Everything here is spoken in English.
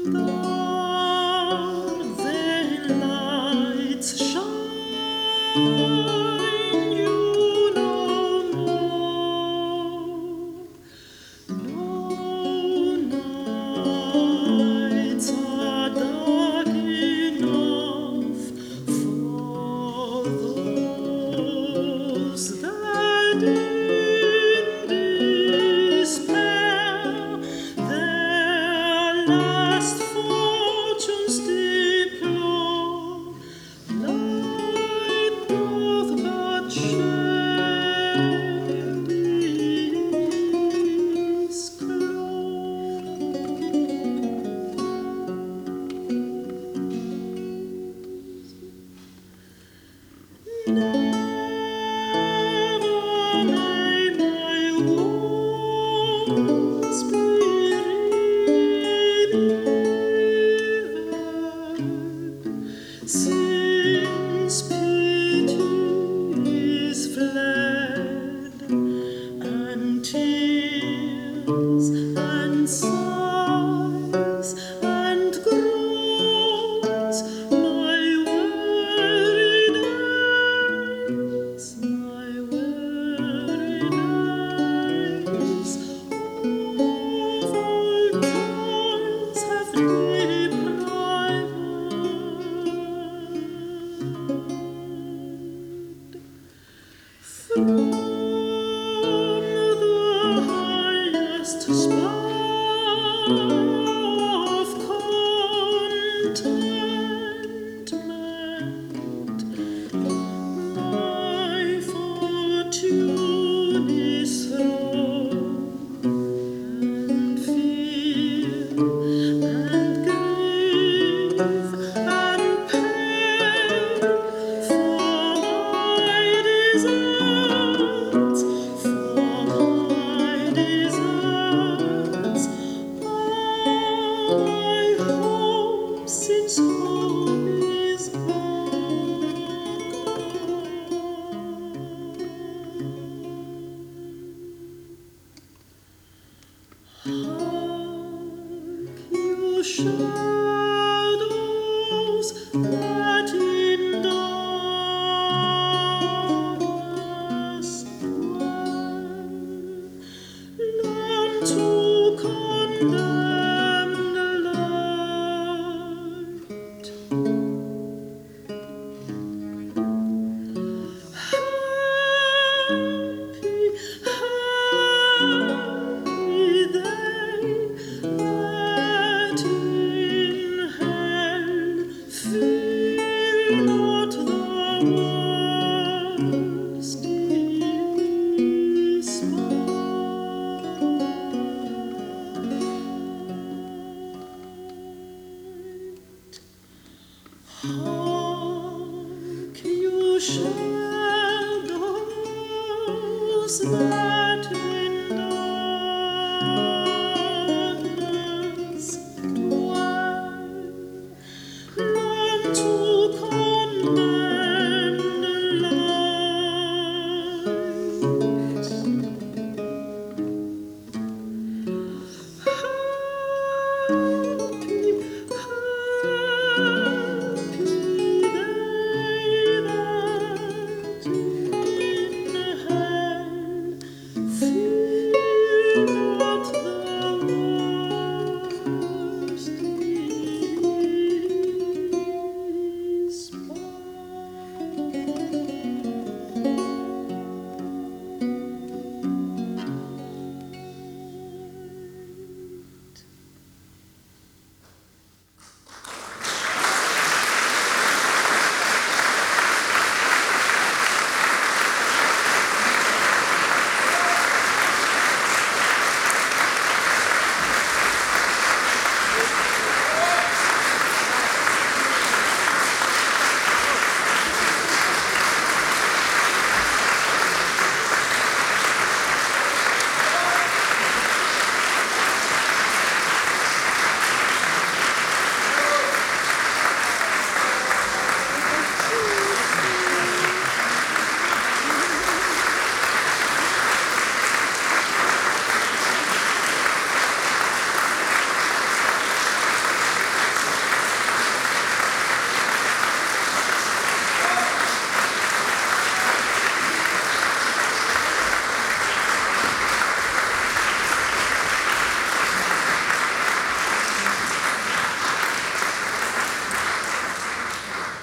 their lights shine, you know no nights are dark enough for those that in despair their last fortunes deplore. Light doth but shed disclose. Never may my wounds be relieved, since pity is fled, and tears and sighs and groans my weary days, my weary days, awful joys have deprived. From the highest spire of contentment, my fortune is thrown, and fear and grief and pain for my deserts, all my hope since hope is gone. Hark, you shadows that in darkness dwell, learn to condemn the light. Happy, happy they that in hell feel not the worst despite. Hark, you shadows